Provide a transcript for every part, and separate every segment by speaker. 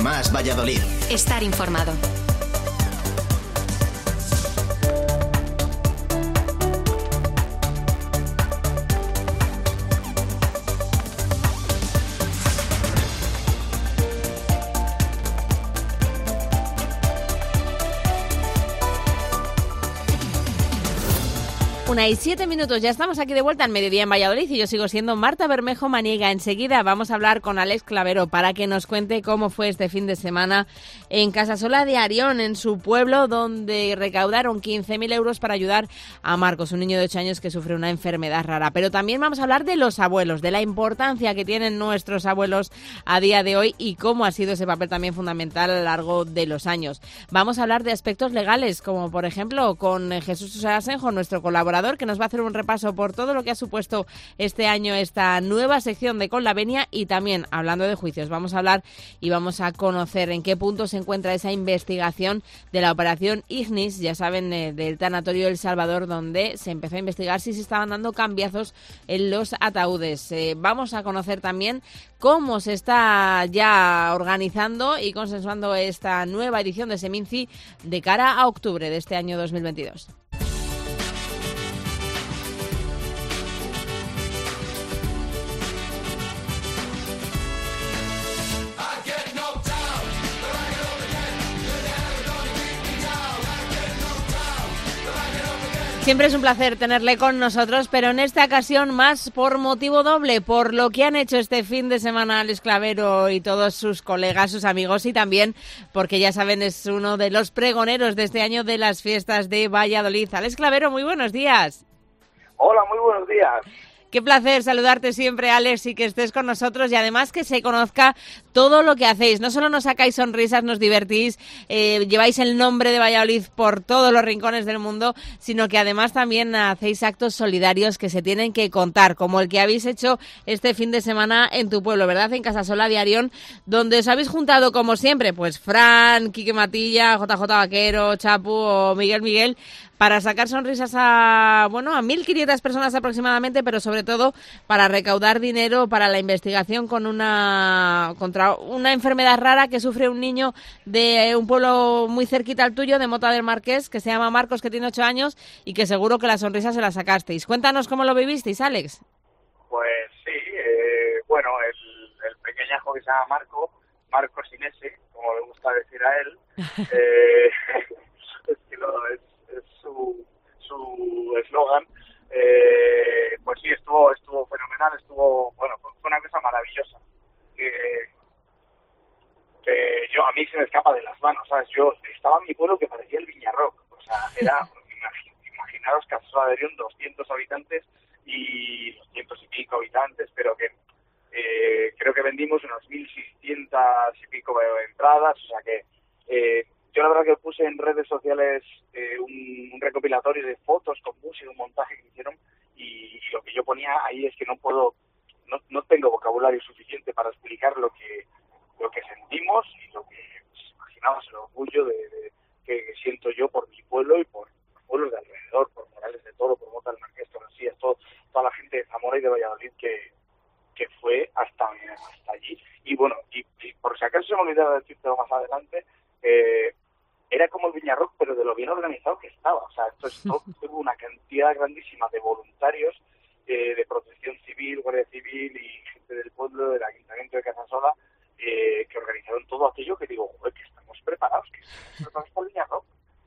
Speaker 1: Más Valladolid.
Speaker 2: Estar informado.
Speaker 3: Una y 7 minutos, ya estamos aquí de vuelta al mediodía en Valladolid y yo sigo siendo Marta Bermejo Maniega. Enseguida vamos a hablar con Alex Clavero para que nos cuente cómo fue este fin de semana en Casasola de Arión, en su pueblo, donde recaudaron 15.000 euros para ayudar a Marcos, un niño de 8 años que sufre una enfermedad rara. Pero también vamos a hablar de los abuelos, de la importancia que tienen nuestros abuelos a día de hoy y cómo ha sido ese papel también fundamental a lo largo de los años. Vamos a hablar de aspectos legales, como por ejemplo con Jesús Asenjo, nuestro colaborador, que nos va a hacer un repaso por todo lo que ha supuesto este año esta nueva sección de Con la Venia. Y también, hablando de juicios, vamos a hablar y vamos a conocer en qué punto se encuentra esa investigación de la operación Ignis, ya saben, del tanatorio El Salvador, donde se empezó a investigar si se estaban dando cambiazos en los ataúdes. Vamos a conocer también cómo se está ya organizando y consensuando esta nueva edición de Seminci de cara a octubre de este año 2022. Siempre es un placer tenerle con nosotros, pero en esta ocasión más por motivo doble, por lo que han hecho este fin de semana Alex Clavero y todos sus colegas, sus amigos, y también porque ya saben es uno de los pregoneros de este año de las fiestas de Valladolid. Alex Clavero, muy buenos días.
Speaker 4: Hola, muy buenos días.
Speaker 3: Qué placer saludarte siempre, Alex, y que estés con nosotros y además que se conozca todo lo que hacéis. No solo nos sacáis sonrisas, nos divertís, lleváis el nombre de Valladolid por todos los rincones del mundo, sino que además también hacéis actos solidarios que se tienen que contar, como el que habéis hecho este fin de semana en tu pueblo, ¿verdad? En Casasola de Arión, donde os habéis juntado como siempre, pues Fran, Quique Matilla, JJ Vaquero, Chapu o Miguel, para sacar sonrisas a 1.500 personas aproximadamente, pero sobre todo para recaudar dinero para la investigación contra una enfermedad rara que sufre un niño de un pueblo muy cerquita al tuyo, de Mota del Marqués, que se llama Marcos, que tiene 8 años y que seguro que la sonrisa se la sacasteis. Cuéntanos cómo lo vivisteis, Alex.
Speaker 4: Pues sí, el pequeñajo que se llama Marcos sin S, como le gusta decir a él, es su eslogan. Pues sí, estuvo fenomenal, fue una cosa maravillosa que yo, a mí se me escapa de las manos, ¿sabes? Yo estaba en mi pueblo que parecía el Viñarroc, o sea, era, imaginaros Casasola de Arión, 200 habitantes y 200 y pico habitantes, pero que creo que vendimos unos 1.600 y pico entradas, o sea que yo la verdad que puse en redes sociales un recopilatorio de fotos con música, un montaje que hicieron, y lo que yo ponía ahí es que no tengo vocabulario suficiente para explicar lo que sentimos y lo que imaginabas, el orgullo que siento yo por mi pueblo y por los pueblos de alrededor, por Morales de Toro, por Mota del Marqués, Torresías, toda la gente de Zamora y de Valladolid que fue hasta allí. Y bueno, y por si acaso se me olvidaba decirlo más adelante, era como el Viñarroc, pero de lo bien organizado que estaba. O sea, tuvo una cantidad grandísima de voluntarios de protección civil, guardia civil y gente del pueblo, del ayuntamiento de Casasola, que organizaron todo aquello que digo, joder, que estamos preparados para el Viñarroc.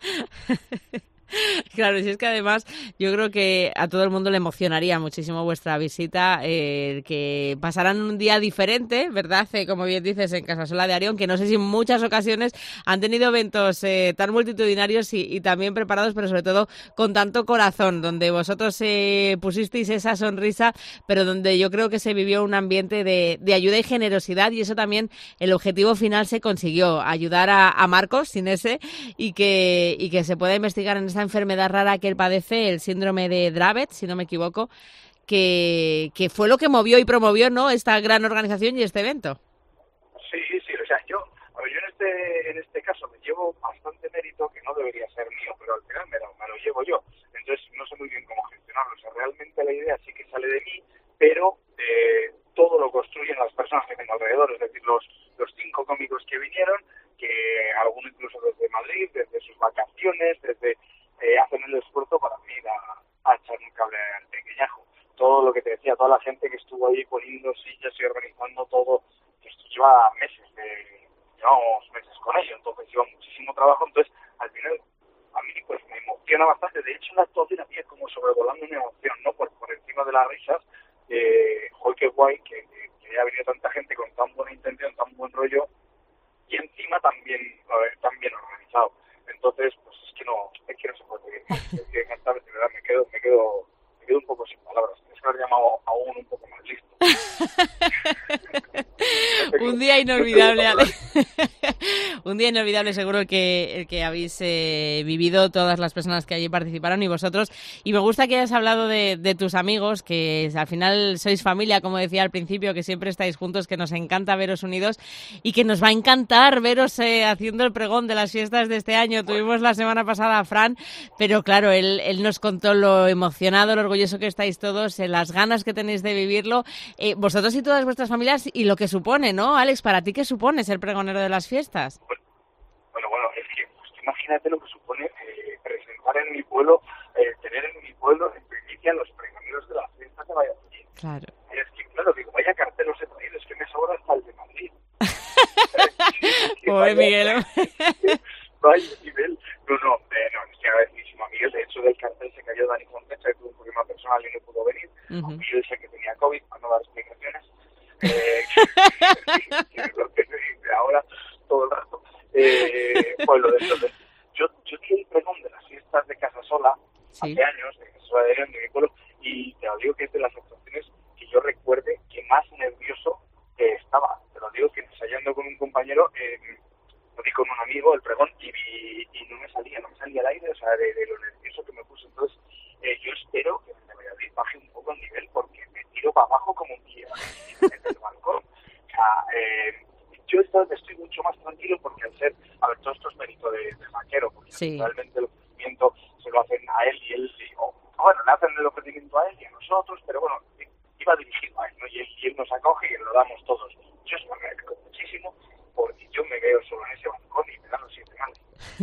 Speaker 3: Claro, si es que además yo creo que a todo el mundo le emocionaría muchísimo vuestra visita, que pasaran un día diferente, ¿verdad? Como bien dices, en Casasola de Arión, que no sé si en muchas ocasiones han tenido eventos tan multitudinarios y también preparados, pero sobre todo con tanto corazón, donde vosotros pusisteis esa sonrisa, pero donde yo creo que se vivió un ambiente de ayuda y generosidad, y eso también, el objetivo final se consiguió, ayudar a Marcos, sin ese, y que se pueda investigar en esta enfermedad rara que él padece, el síndrome de Dravet, si no me equivoco, que fue lo que movió y promovió, ¿no?, esta gran organización y este evento.
Speaker 4: Sí, o sea, yo en este caso me llevo bastante mérito, que no debería ser mío, pero al final me lo llevo yo. Entonces no sé muy bien cómo gestionarlo. O sea, realmente la idea sí que sale de mí, pero todo lo construyen las personas que tengo alrededor, es decir, los 5 cómicos que vinieron, que alguno incluso desde Madrid, desde sus vacaciones, hacen el esfuerzo para venir a echar un cable al pequeñajo. Todo lo que te decía, toda la gente que estuvo ahí poniendo sillas y organizando todo, esto lleva llevamos meses con ello, entonces lleva muchísimo trabajo, entonces al final a mí pues me emociona bastante. De hecho, la actuación a mí es como sobrevolando una emoción, ¿no? Por encima de las risas, joder, qué guay que haya venido tanta gente con tan buena intención, tan buen rollo, y encima también organizado. Entonces, pues es que no se puede cantar, de verdad, me quedo un poco sin palabras. Tienes que haber llamado a uno un poco más listo.
Speaker 3: Un día inolvidable, Ale. Un día inolvidable seguro el que habéis vivido todas las personas que allí participaron y vosotros. Y me gusta que hayas hablado de tus amigos, que al final sois familia, como decía al principio, que siempre estáis juntos, que nos encanta veros unidos y que nos va a encantar veros haciendo el pregón de las fiestas de este año. Tuvimos la semana pasada a Fran, pero claro, él nos contó lo emocionado, lo orgulloso que estáis todos, las ganas que tenéis de vivirlo, vosotros y todas vuestras familias, y lo que supone, ¿no? Alex, ¿para ti qué supone ser pregonero de las fiestas?
Speaker 4: Bueno, es que imagínate lo que supone presentar en mi pueblo, tener en mi pueblo en primicia los pregoneros de las fiestas de Valladolid.
Speaker 3: Claro.
Speaker 4: Es que, claro, digo, vaya cartel os he traído, es que me sobra hasta el de Madrid.
Speaker 3: Pobre Miguel.
Speaker 4: Vaya nivel. No, estoy agradecidísimo a Miguel. De hecho, del cartel se cayó Dani Fontecha, que tuvo un problema personal y no pudo venir. Miguel sé que tenía COVID, para no dar explicaciones. Ahora, todo el rato. Pues lo de entonces, yo tuve el pregón de las fiestas de Casasola hace años, de Casasola de León, de mi pueblo, y te lo digo que es de las actuaciones que yo recuerde que más nervioso estaba. Te lo digo que ensayando con un compañero, lo di con un amigo, el pregón, y no me salía al aire, o sea, de lo nervioso que me puse. Entonces, yo espero que me Valladolid baje un poco el nivel, porque me tiro para abajo como un guía en el balcón. O sea, yo estoy mucho más tranquilo porque al ser, todo esto es mérito del vaquero, porque realmente el ofrecimiento se lo hacen a él y él, le hacen el ofrecimiento a él y a nosotros, pero bueno, iba dirigido a él, ¿no? Y él nos acoge y lo damos todos. Yo os lo agradezco muchísimo porque yo me veo solo en ese balcón y me dan los 7 manos.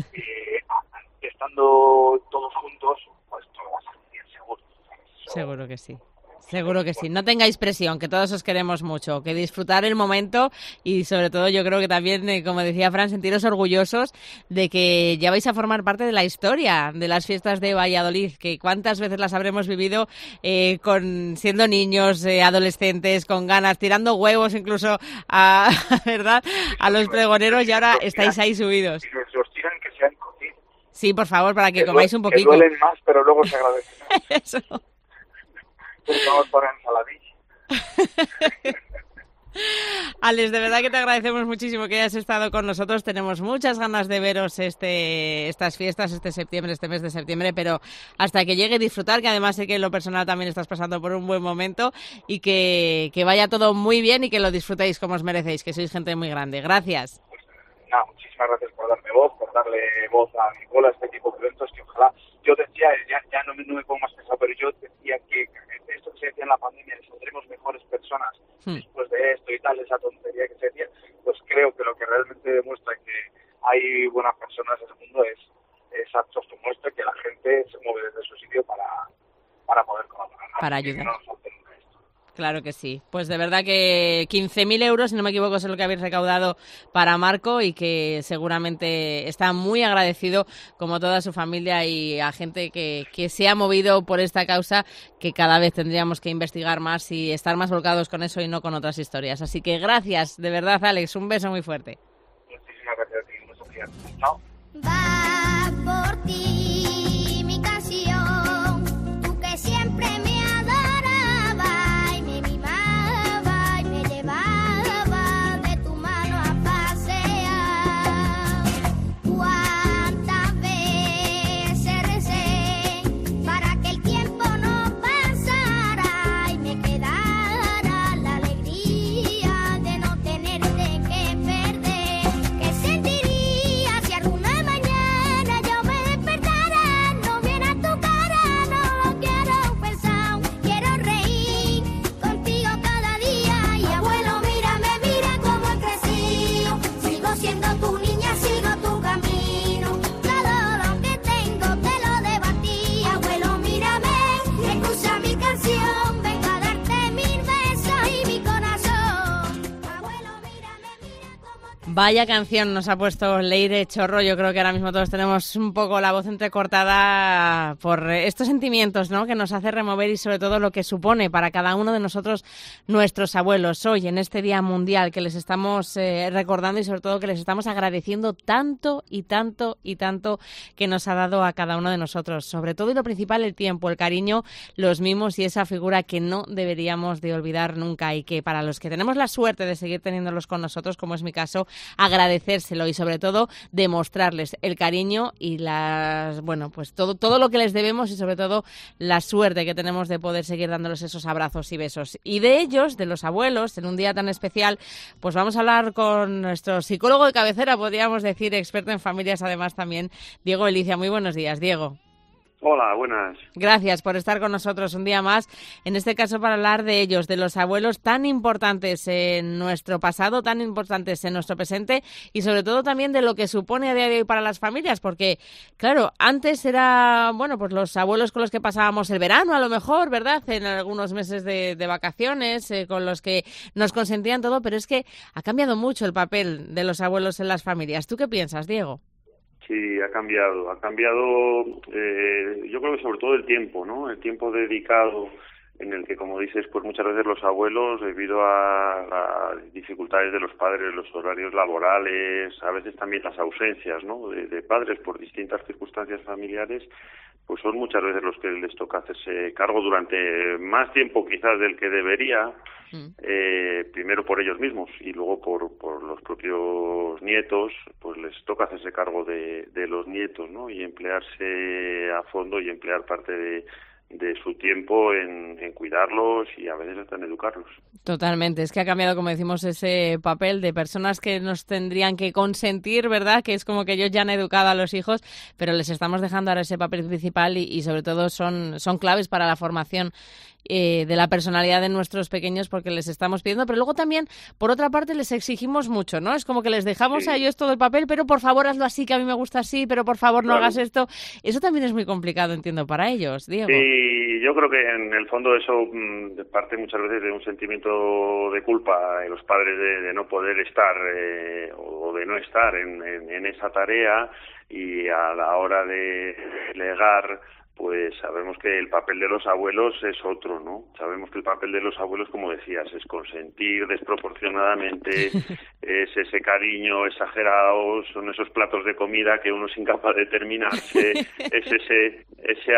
Speaker 4: Estando todos juntos, pues todo va a salir bien, seguro.
Speaker 3: Seguro que sí. Seguro que sí. No tengáis presión, que todos os queremos mucho, que disfrutar el momento y sobre todo yo creo que también, como decía Fran, sentiros orgullosos de que ya vais a formar parte de la historia de las fiestas de Valladolid, que cuántas veces las habremos vivido siendo niños, adolescentes, con ganas, tirando huevos incluso ¿verdad? A los pregoneros y ahora estáis ahí subidos.
Speaker 4: Si os tiran, que sean cocidos.
Speaker 3: Sí, por favor, para que comáis un poquito.
Speaker 4: Que duelen más, pero luego se agradecen.
Speaker 3: Eso.
Speaker 4: Vamos para ensaladilla.
Speaker 3: Alex, de verdad que te agradecemos muchísimo que hayas estado con nosotros. Tenemos muchas ganas de veros estas fiestas, este mes de septiembre, pero hasta que llegue a disfrutar, que además sé que en lo personal también estás pasando por un buen momento y que vaya todo muy bien y que lo disfrutéis como os merecéis, que sois gente muy grande. Gracias.
Speaker 4: Pues, muchísimas gracias por darme voz, por darle voz a mi pueblo, a este tipo de eventos que ojalá, yo decía, ya no me pongo más pesado, pero yo decía que esto que se decía en la pandemia, saldremos mejores personas después de esto y tal, esa tontería que se decía, pues creo que lo que realmente demuestra que hay buenas personas en el mundo es actos como este, que la gente se mueve desde su sitio para poder colaborar.
Speaker 3: Para ayudar.
Speaker 4: Que no nos falte nunca esto.
Speaker 3: Claro que sí. Pues de verdad que 15.000 euros, si no me equivoco, es lo que habéis recaudado para Marco y que seguramente está muy agradecido, como toda su familia y a gente que se ha movido por esta causa, que cada vez tendríamos que investigar más y estar más volcados con eso y no con otras historias. Así que gracias, de verdad, Alex. Un beso muy fuerte.
Speaker 4: Muchísimas gracias a ti. Muchas gracias. Chao.
Speaker 1: Va por ti mi canción, tú que siempre me adoraba y me mimaba y me llevaba de tu mano a pasear. Cuántas veces recé para que el tiempo no pasara y me quedara la alegría de no tenerte que perder. ¿Qué sentiría si alguna mañana yo me despertara mi canción, vengo a darte mil besos y mi corazón. Abuelo, mírame, mira cómo te...
Speaker 3: Vaya canción nos ha puesto Leire Chorro. Yo creo que ahora mismo todos tenemos un poco la voz entrecortada por estos sentimientos, ¿no?, que nos hace remover y sobre todo lo que supone para cada uno de nosotros nuestros abuelos hoy en este Día Mundial que les estamos recordando y sobre todo que les estamos agradeciendo tanto y tanto y tanto que nos ha dado a cada uno de nosotros. Sobre todo y lo principal, el tiempo, el cariño, los mimos y esa figura que no deberíamos de olvidar nunca y que para los que tenemos la suerte de seguir teniéndolos con nosotros, como es mi caso, agradecérselo y sobre todo demostrarles el cariño y pues todo lo que les debemos y sobre todo la suerte que tenemos de poder seguir dándoles esos abrazos y besos. Y de ellos, de los abuelos, en un día tan especial, pues vamos a hablar con nuestro psicólogo de cabecera, podríamos decir, experto en familias además también, Diego Elicia. Muy buenos días, Diego.
Speaker 2: Hola, buenas.
Speaker 3: Gracias por estar con nosotros un día más, en este caso para hablar de ellos, de los abuelos tan importantes en nuestro pasado, tan importantes en nuestro presente y sobre todo también de lo que supone a día de hoy para las familias, porque claro, antes era, pues los abuelos con los que pasábamos el verano a lo mejor, ¿verdad?, en algunos meses de vacaciones, con los que nos consentían todo, pero es que ha cambiado mucho el papel de los abuelos en las familias. ¿Tú qué piensas, Diego?
Speaker 2: Sí, ha cambiado, yo creo que sobre todo el tiempo, ¿no? El tiempo dedicado en el que, como dices, pues muchas veces los abuelos, debido a las dificultades de los padres, los horarios laborales, a veces también las ausencias, ¿no?, de padres por distintas circunstancias familiares, pues son muchas veces los que les toca hacerse cargo durante más tiempo quizás del que debería, primero por ellos mismos y luego por los propios nietos, pues les toca hacerse cargo de los nietos, ¿no?, y emplearse a fondo y emplear parte de su tiempo en cuidarlos y a veces hasta en educarlos.
Speaker 3: Totalmente, es que ha cambiado, como decimos, ese papel de personas que nos tendrían que consentir, ¿verdad?, que es como que ellos ya han educado a los hijos, pero les estamos dejando ahora ese papel principal y sobre todo son claves para la formación de la personalidad de nuestros pequeños porque les estamos pidiendo, pero luego también, por otra parte, les exigimos mucho, ¿no? Es como que les dejamos a ellos todo el papel, pero por favor hazlo así, que a mí me gusta así, pero por favor no hagas esto. Eso también es muy complicado, entiendo, para ellos, Diego.
Speaker 2: Sí, yo creo que en el fondo eso parte muchas veces de un sentimiento de culpa de los padres de no poder estar o de no estar en esa tarea y a la hora de delegar, pues sabemos que el papel de los abuelos es otro, ¿no? Sabemos que el papel de los abuelos, como decías, es consentir desproporcionadamente, es ese cariño exagerado, son esos platos de comida que uno es incapaz de terminarse, es ese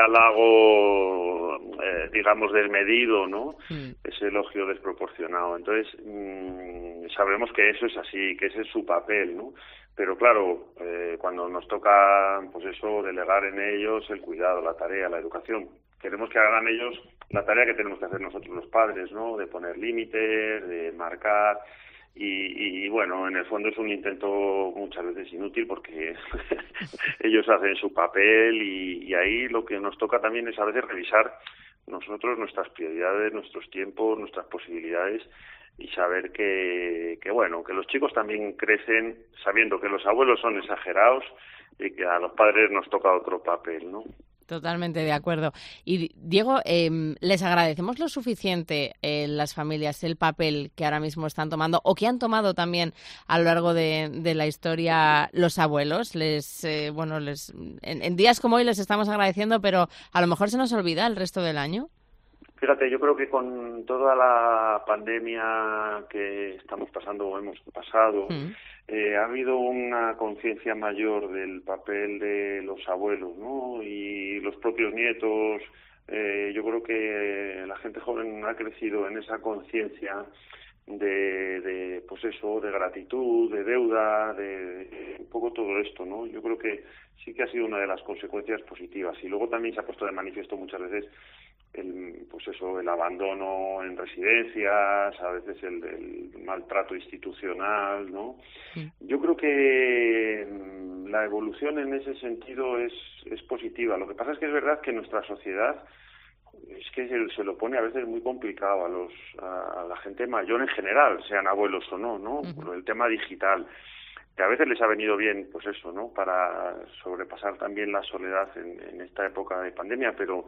Speaker 2: halago, digamos, desmedido, ¿no? Ese elogio desproporcionado. Entonces, sabemos que eso es así, que ese es su papel, ¿no? Pero claro, cuando nos toca, pues eso, delegar en ellos el cuidado, la tarea, la educación, queremos que hagan ellos la tarea que tenemos que hacer nosotros los padres, ¿no? De poner límites, de marcar, y bueno, en el fondo es un intento muchas veces inútil porque ellos hacen su papel y ahí lo que nos toca también es a veces revisar nosotros nuestras prioridades, nuestros tiempos, nuestras posibilidades, y saber que los chicos también crecen sabiendo que los abuelos son exagerados y que a los padres nos toca otro papel, ¿no?
Speaker 3: Totalmente de acuerdo. Y Diego, les agradecemos lo suficiente las familias el papel que ahora mismo están tomando o que han tomado también a lo largo de la historia los abuelos. En días como hoy les estamos agradeciendo, pero a lo mejor se nos olvida el resto del año.
Speaker 2: Fíjate, yo creo que con toda la pandemia que estamos pasando o hemos pasado, ha habido una conciencia mayor del papel de los abuelos, ¿no? Y los propios nietos. Yo creo que la gente joven ha crecido en esa conciencia de gratitud, de deuda, de un poco todo esto, ¿no? Yo creo que sí que ha sido una de las consecuencias positivas. Y luego también se ha puesto de manifiesto muchas veces el abandono en residencias, a veces el maltrato institucional, ¿no? Yo creo que la evolución en ese sentido es positiva. Lo que pasa es que es verdad que nuestra sociedad es que se lo pone a veces muy complicado a la gente mayor en general, sean abuelos o no, por el tema digital, que a veces les ha venido bien, pues eso, ¿no? Para sobrepasar también la soledad en esta época de pandemia, pero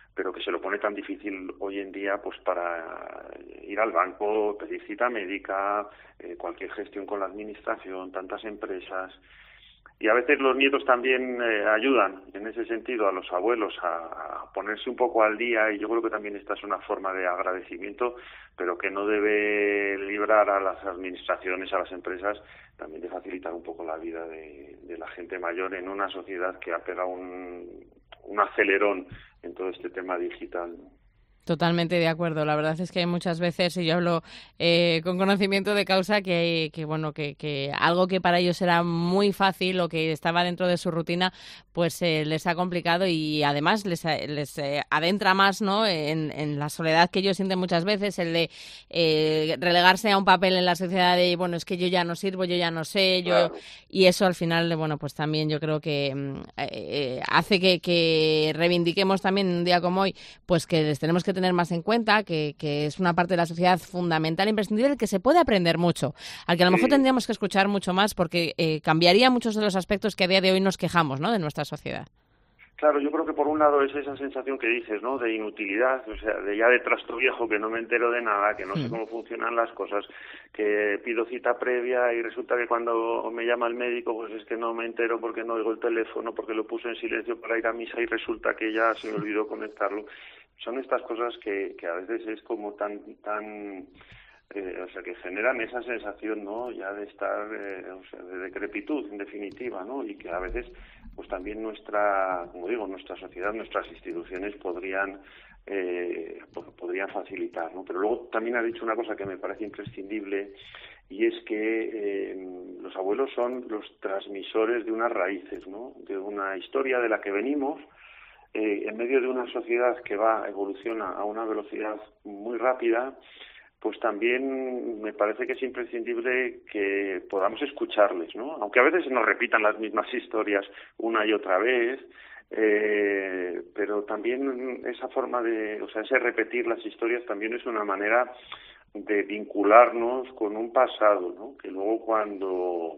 Speaker 2: pero que se lo pone tan difícil hoy en día pues para ir al banco, pedir cita médica, cualquier gestión con la administración, tantas empresas. Y a veces los nietos también ayudan en ese sentido a los abuelos a ponerse un poco al día, y yo creo que también esta es una forma de agradecimiento, pero que no debe librar a las administraciones, a las empresas, también de facilitar un poco la vida de la gente mayor en una sociedad que ha pegado un acelerón en todo este tema digital.
Speaker 3: Totalmente de acuerdo. La verdad es que hay muchas veces, y yo hablo con conocimiento de causa, que algo que para ellos era muy fácil o que estaba dentro de su rutina, pues les ha complicado, y además les adentra más, ¿no?, en la soledad que ellos sienten muchas veces, el de relegarse a un papel en la sociedad de, bueno, es que yo ya no sirvo, yo ya no sé,
Speaker 2: Claro.
Speaker 3: y eso al final, bueno, pues también yo creo que hace que reivindiquemos también un día como hoy, pues que les tenemos que tener más en cuenta, que es una parte de la sociedad fundamental, imprescindible, que se puede aprender mucho, al que a lo mejor tendríamos que escuchar mucho más, porque cambiaría muchos de los aspectos que a día de hoy nos quejamos, ¿no?, de nuestra sociedad.
Speaker 2: Claro, yo creo que por un lado es esa sensación que dices, ¿no?, de inutilidad, o sea, de ya de trasto viejo, que no me entero de nada, que no sé cómo funcionan las cosas, que pido cita previa y resulta que cuando me llama el médico, pues es que no me entero porque no oigo el teléfono, porque lo puse en silencio para ir a misa y resulta que ya se me olvidó conectarlo. Son estas cosas que a veces es como tan o sea, que generan esa sensación, ¿no?, ya de estar, o sea, de decrepitud, en definitiva, ¿no?, y que a veces, pues también nuestra sociedad, nuestras instituciones podrían facilitar, ¿no? Pero luego también ha dicho una cosa que me parece imprescindible, y es que los abuelos son los transmisores de unas raíces, ¿no?, de una historia de la que venimos, en medio de una sociedad que evoluciona a una velocidad muy rápida. Pues también me parece que es imprescindible que podamos escucharles, ¿no? Aunque a veces se nos repitan las mismas historias una y otra vez, pero también esa forma ese repetir las historias también es una manera de vincularnos con un pasado, ¿no?, que luego cuando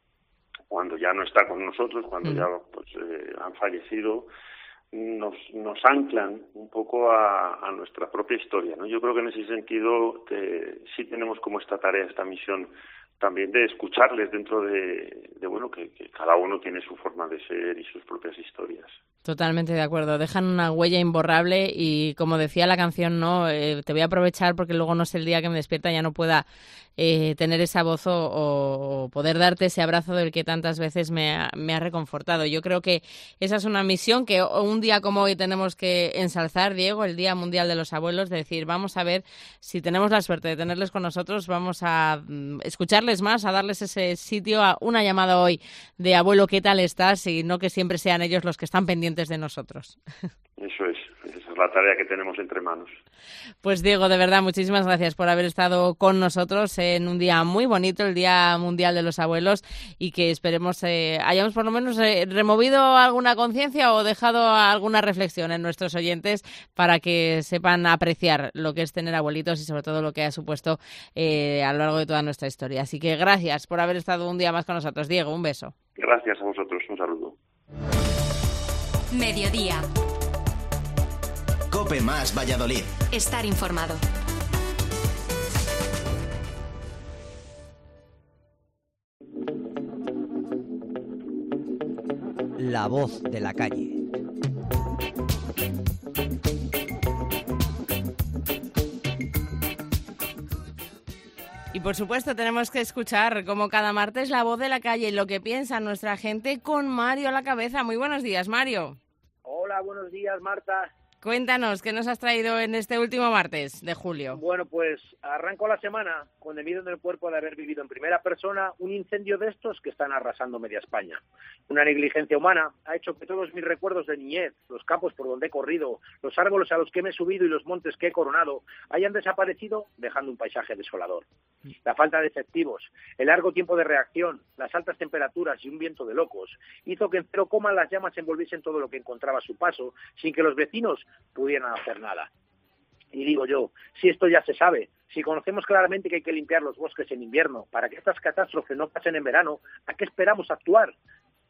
Speaker 2: ya no está con nosotros, cuando ya han fallecido, nos anclan un poco a nuestra propia historia, ¿no? Yo creo que en ese sentido sí tenemos como esta tarea, esta misión también de escucharles dentro de que cada uno tiene su forma de ser y sus propias historias.
Speaker 3: Totalmente de acuerdo. Dejan una huella imborrable y, como decía la canción, no, te voy a aprovechar porque luego no sé el día que me despierta ya no pueda tener esa voz o poder darte ese abrazo del que tantas veces me ha reconfortado. Yo creo que esa es una misión que un día como hoy tenemos que ensalzar, Diego, el Día Mundial de los Abuelos, de decir, vamos a ver si tenemos la suerte de tenerles con nosotros, vamos a escucharles más, a darles ese sitio, a una llamada hoy de abuelo, ¿qué tal estás? Y no que siempre sean ellos los que están pendientes de nosotros.
Speaker 2: Esa es la tarea que tenemos entre manos.
Speaker 3: Pues Diego, de verdad, muchísimas gracias por haber estado con nosotros en un día muy bonito, el Día Mundial de los Abuelos, y que esperemos hayamos por lo menos removido alguna conciencia o dejado alguna reflexión en nuestros oyentes para que sepan apreciar lo que es tener abuelitos y sobre todo lo que ha supuesto a lo largo de toda nuestra historia. Así que gracias por haber estado un día más con nosotros. Diego, un beso.
Speaker 2: Gracias a vosotros, un saludo.
Speaker 5: Mediodía.
Speaker 6: COPE más Valladolid.
Speaker 5: Estar informado.
Speaker 7: La voz de la calle.
Speaker 3: Y por supuesto tenemos que escuchar, como cada martes, la voz de la calle y lo que piensa nuestra gente con Mario a la cabeza. Muy buenos días, Mario.
Speaker 8: Hola, buenos días, Marta.
Speaker 3: Cuéntanos, ¿qué nos has traído en este último martes de julio?
Speaker 8: Bueno, pues arranco la semana con el miedo en el cuerpo de haber vivido en primera persona un incendio de estos que están arrasando media España. Una negligencia humana ha hecho que todos mis recuerdos de niñez, los campos por donde he corrido, los árboles a los que me he subido y los montes que he coronado hayan desaparecido, dejando un paisaje desolador. La falta de efectivos, el largo tiempo de reacción, las altas temperaturas y un viento de locos hizo que en cero coma las llamas envolviesen todo lo que encontraba a su paso, sin que los vecinos pudieran hacer nada. Y digo yo, si esto ya se sabe, si conocemos claramente que hay que limpiar los bosques en invierno para que estas catástrofes no pasen en verano, ¿a qué esperamos actuar?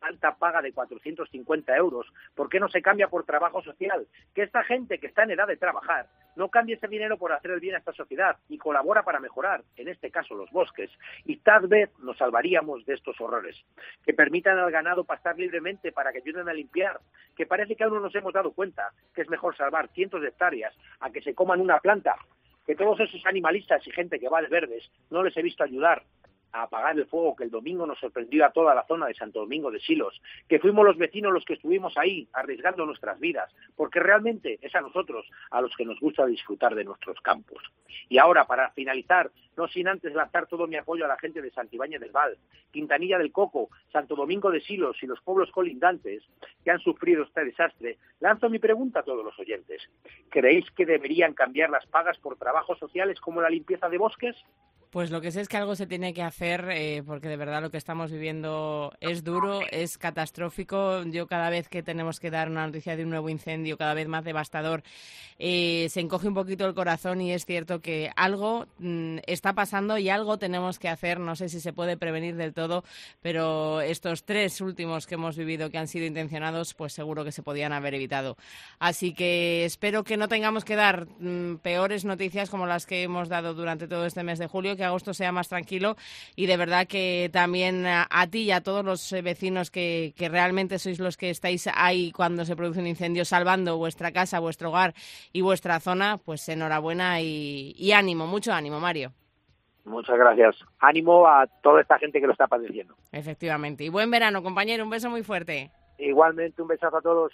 Speaker 8: alta paga de 450 euros? ¿Por qué no se cambia por trabajo social? Que esta gente que está en edad de trabajar no cambie ese dinero por hacer el bien a esta sociedad y colabora para mejorar, en este caso, los bosques. Y tal vez nos salvaríamos de estos horrores. Que permitan al ganado pastar libremente para que ayuden a limpiar. Que parece que aún no nos hemos dado cuenta que es mejor salvar cientos de hectáreas a que se coman una planta. Que todos esos animalistas y gente que va de verdes no les he visto ayudar a apagar el fuego que el domingo nos sorprendió a toda la zona de Santo Domingo de Silos, que fuimos los vecinos los que estuvimos ahí arriesgando nuestras vidas, porque realmente es a nosotros a los que nos gusta disfrutar de nuestros campos. Y ahora, para finalizar, no sin antes lanzar todo mi apoyo a la gente de Santibáñez del Val, Quintanilla del Coco, Santo Domingo de Silos y los pueblos colindantes que han sufrido este desastre, lanzo mi pregunta a todos los oyentes. ¿Creéis que deberían cambiar las pagas por trabajos sociales como la limpieza de bosques?
Speaker 3: Pues lo que sé es que algo se tiene que hacer porque de verdad lo que estamos viviendo es duro, es catastrófico. Yo cada vez que tenemos que dar una noticia de un nuevo incendio cada vez más devastador se encoge un poquito el corazón y es cierto que algo está pasando y algo tenemos que hacer. No sé si se puede prevenir del todo, pero estos 3 últimos que hemos vivido que han sido intencionados, pues seguro que se podían haber evitado. Así que espero que no tengamos que dar peores noticias como las que hemos dado durante todo este mes de julio, que agosto sea más tranquilo y de verdad que también a ti y a todos los vecinos que realmente sois los que estáis ahí cuando se produce un incendio salvando vuestra casa, vuestro hogar y vuestra zona, pues enhorabuena y ánimo, mucho ánimo, Mario.
Speaker 8: Muchas gracias. Ánimo a toda esta gente que lo está padeciendo.
Speaker 3: Efectivamente. Y buen verano, compañero. Un beso muy fuerte.
Speaker 8: Igualmente, un besazo a todos.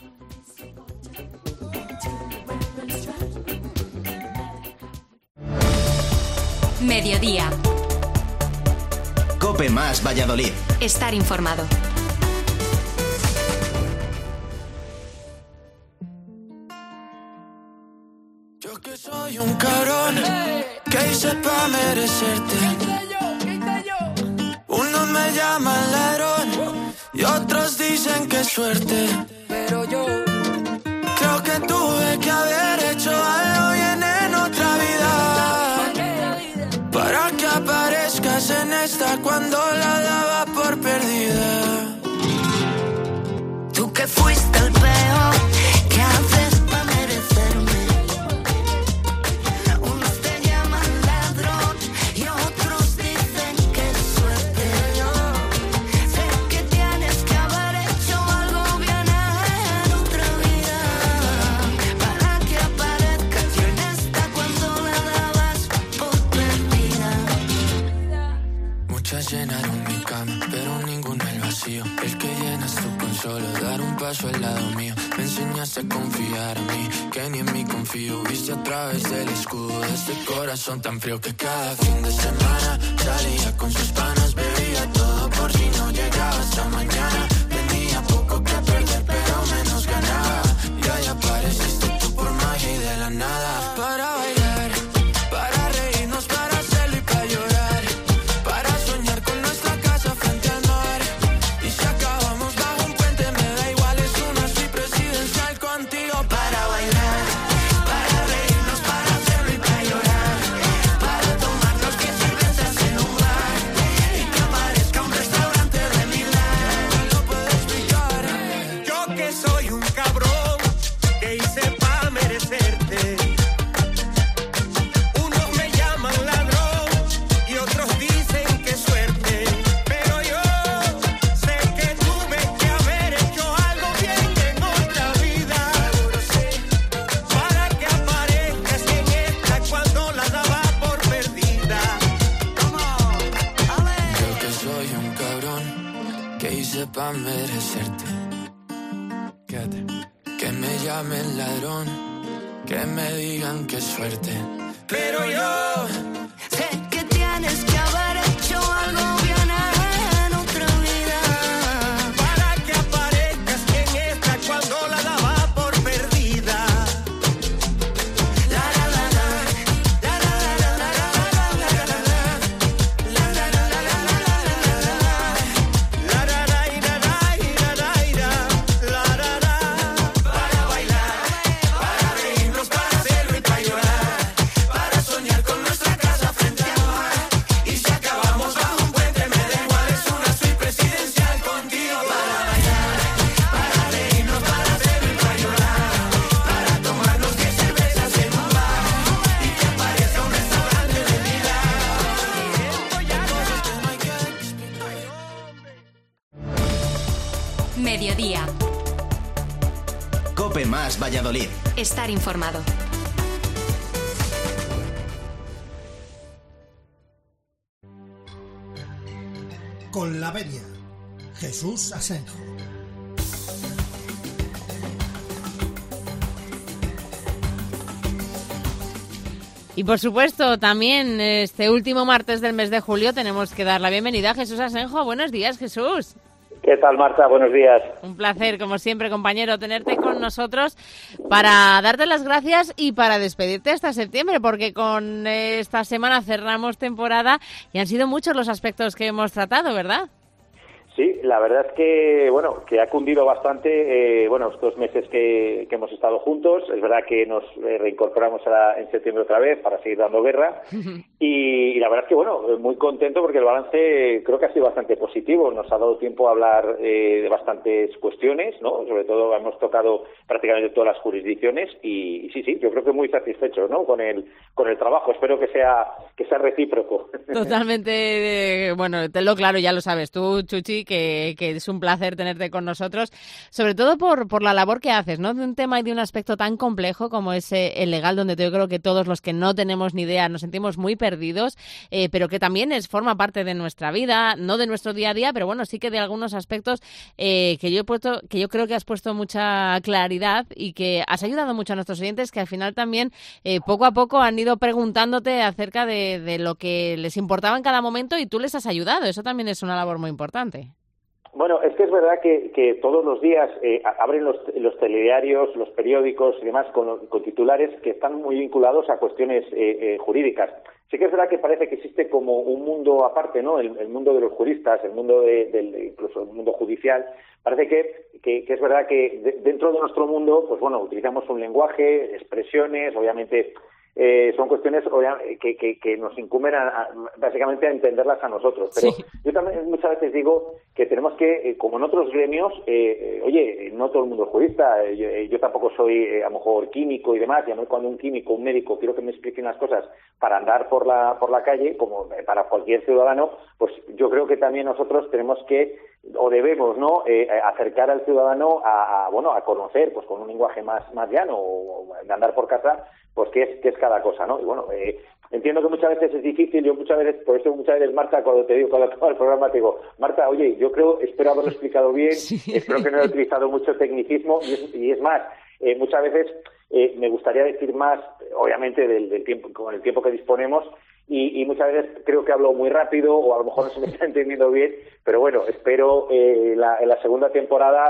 Speaker 5: Mediodía.
Speaker 6: COPE más Valladolid.
Speaker 5: Estar informado.
Speaker 9: Yo que soy un cabrón, que hice pa' merecerte. Unos me llaman ladrón y otros dicen que suerte. Pero yo creo que tuve que haber hecho algo bien en otra vida para que aparezcas en esta cuando la daba por perdida. Tú que fuiste el peor, ¿qué haces pa' merecerme? Unos te llaman ladrón y otros dicen que es suerte. Yo sé que tienes que haber hecho algo bien en otra vida para que aparezcas en esta cuando la dabas por perdida. Muchas llenaron mi cama, pero ninguna el vacío. El que llenas tú con solo dar un paso al lado mío. Me enseñaste a confiar en mí, que ni en mí confío. Viste a través del escudo de este corazón tan frío que cada fin de semana salía con sus panas, bebía todo por si no llegaba hasta mañana. Tenía poco que perder, pero menos ganaba. Y hoy apareciste tú por magia y de la nada. Para bailar, para reírnos, para hacerlo y para llorar, para soñar con nuestra casa frente al mar. Y si acabamos bajo un puente me da igual, es una suite presidencial contigo. Para bailar, para reírnos, para hacerlo y para llorar, para tomarnos 15 cervezas en un bar y que aparezca un restaurante de Milán. No lo puedo explicar. Yo que soy un cabrón, que hice pa' merecerte. Unos me llaman ladrón y otros dicen que suerte. Pero yo sé que tuve que haber hecho algo bien en otra vida para que aparezcas en esta cuando la daba por perdida. Yo que soy un cabrón, que hice pa' merecerte. Quédate. Que me llamen ladrón, que me digan que suerte. Pero yo sé que tienes que haber hecho algo bien en otra vida para que aparezcas en esta cuando la daba por perdida. La la la la, la la la la, la la la la, la la la la, la la la la, para bailar, para reírnos, para hacerlo y para llorar, para soñar con nuestra casa.
Speaker 6: Más Valladolid.
Speaker 5: Estar informado.
Speaker 10: Con la venia, Jesús Asenjo.
Speaker 3: Y por supuesto, también este último martes del mes de julio tenemos que dar la bienvenida a Jesús Asenjo. Buenos días, Jesús.
Speaker 11: ¿Qué tal, Marta? Buenos días.
Speaker 3: Un placer, como siempre, compañero, tenerte con nosotros para darte las gracias y para despedirte hasta septiembre, porque con esta semana cerramos temporada y han sido muchos los aspectos que hemos tratado, ¿verdad?
Speaker 11: Sí, la verdad es que, bueno, que ha cundido bastante, estos meses que hemos estado juntos. Es verdad que nos reincorporamos en septiembre otra vez para seguir dando guerra. Y la verdad es que, bueno, muy contento porque el balance creo que ha sido bastante positivo. Nos ha dado tiempo a hablar de bastantes cuestiones, ¿no? Sobre todo hemos tocado prácticamente todas las jurisdicciones y sí, yo creo que muy satisfechos, ¿no? Con el trabajo. Espero que sea recíproco.
Speaker 3: Totalmente, bueno, tenlo claro, ya lo sabes tú, Chuchi, que es un placer tenerte con nosotros, sobre todo por la labor que haces, ¿no? De un tema y de un aspecto tan complejo como es el legal, donde yo creo que todos los que no tenemos ni idea nos sentimos muy perdidos, pero que también forma parte de nuestra vida, no de nuestro día a día, pero bueno, sí que de algunos aspectos que yo creo que has puesto mucha claridad y que has ayudado mucho a nuestros oyentes, que al final también poco a poco han ido preguntándote acerca de lo que les importaba en cada momento y tú les has ayudado. Eso también es una labor muy importante.
Speaker 11: Bueno, es que es verdad que todos los días abren los telediarios, los periódicos y demás con titulares que están muy vinculados a cuestiones jurídicas. Sí que es verdad que parece que existe como un mundo aparte, ¿no? El mundo de los juristas, el mundo incluso el mundo judicial. Parece que es verdad que dentro de nuestro mundo, pues bueno, utilizamos un lenguaje, expresiones, obviamente. Son cuestiones que nos incumben básicamente a entenderlas a nosotros. Pero sí. Yo también muchas veces digo que tenemos que, como en otros gremios, no todo el mundo es jurista. Yo tampoco soy, a lo mejor, químico y demás. Y a mí cuando un químico, un médico, quiero que me expliquen las cosas para andar por la calle, como para cualquier ciudadano, pues yo creo que también nosotros tenemos que, o debemos, ¿no?, acercar al ciudadano a conocer, pues con un lenguaje más llano, o de andar por casa, pues qué es cada cosa, ¿no? Y bueno, entiendo que muchas veces es difícil. Yo muchas veces, Marta, cuando acabo el programa, te digo, Marta, oye, espero haberlo explicado bien, sí. Espero que no he utilizado mucho tecnicismo, y es más, muchas veces me gustaría decir más, obviamente, del tiempo, con el tiempo que disponemos, y muchas veces creo que hablo muy rápido, o a lo mejor no se me está entendiendo bien, pero bueno, espero en la segunda temporada,